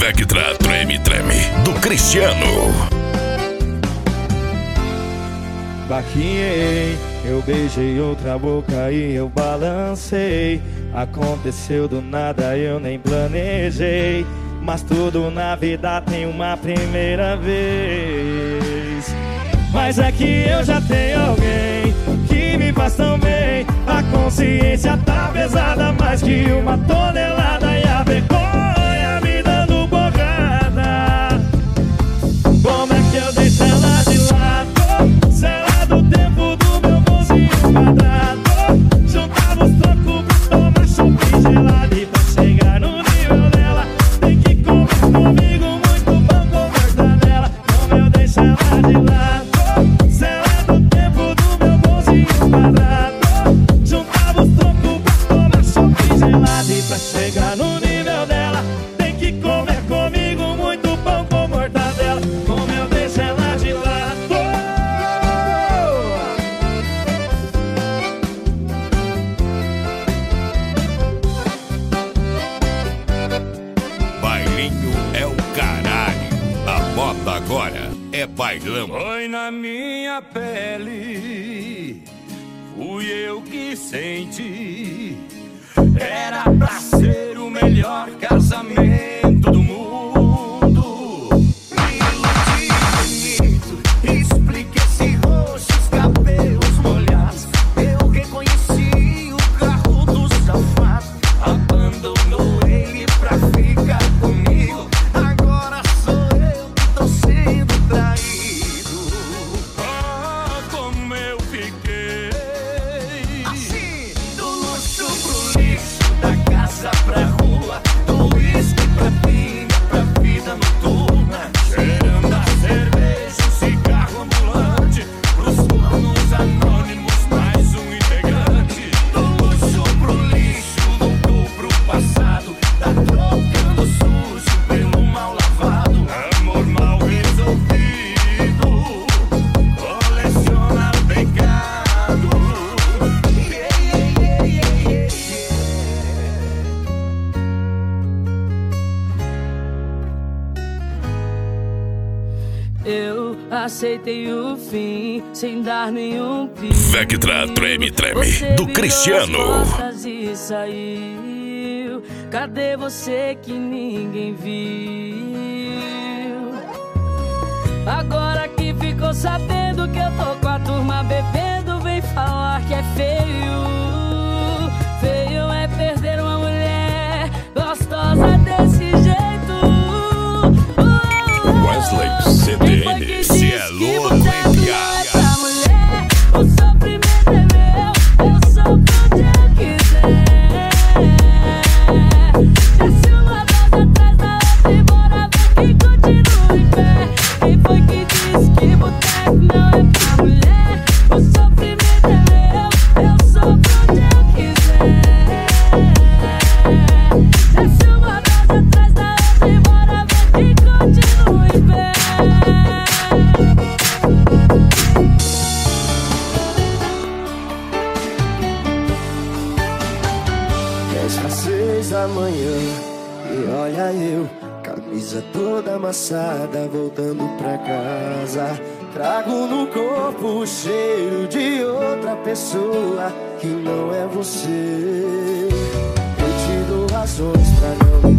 Vectra Treme Treme, do Cristiano. Baquinhei, eu beijei outra boca e eu balancei. Aconteceu do nada, eu nem planejei. Mas tudo na vida tem uma primeira vez. Mas é que eu já tenho alguém que me faz tão bem. A consciência tá pesada, mais que uma tonelada. E a vergonha me dando borrada. Como é que eu deixo ela de lado? Se ela do tempo do meu bonzinho quadrado. Juntava os trocos pra tomar chopp gelado. E pra chegar no nível dela, tem que comer comigo muito bom com mortadela. Como eu deixo ela de lado? Se ela do tempo do meu bonzinho quadrado. Juntava os trocos pra tomar chopp gelado. E pra chegar no nível dela, tem que comer comigo muito pão com mortadela. Como eu deixo ela de lado? Bailinho é o caralho. A moda agora é bailão. Foi na minha pele, fui eu que senti. Era pra ser o melhor casamento do mundo. Me iludi bonito, expliquei esse rosto, os cabelos molhados. Eu reconheci o carro do safado. Abandonou ele pra ficar comigo. Agora sou eu que tô sendo traído. Oh, como eu fiquei assim, do luxo pro lixo, da casa pra rua, do uísque pra pinga, pra vida noturna. Cheirando a cerveja, um cigarro ambulante, pros planos anônimos, mais um integrante. Do luxo pro lixo, voltou pro passado, tá trocando sujo pelo mal lavado. Amor mal resolvido, coleciona pecado. Eu aceitei o fim sem dar nenhum pio. Vectra Treme Treme, Você do virou Cristiano. as costas e saiu. Cadê você que ninguém viu? Agora que ficou sabendo que eu tô com a turma bebendo, vem falar que é feio. Feio é perder uma mulher gostosa desse jeito. Wesley CDN, se é louco, enviar. O sofrimento é meu, eu sofro onde eu quiser. Desce uma brasa atrás da outra e bora ver quem continua em pé. Quem foi que disse que boteco não é pra mulher? O sofrimento é meu, eu sofro onde eu quiser. Desce uma brasa atrás da outra e bora ver quem continua em pé. Fecha às 6 da manhã e olha eu, camisa toda amassada, voltando pra casa. Trago no corpo o cheiro de outra pessoa que não é você. Eu te dou razões pra não me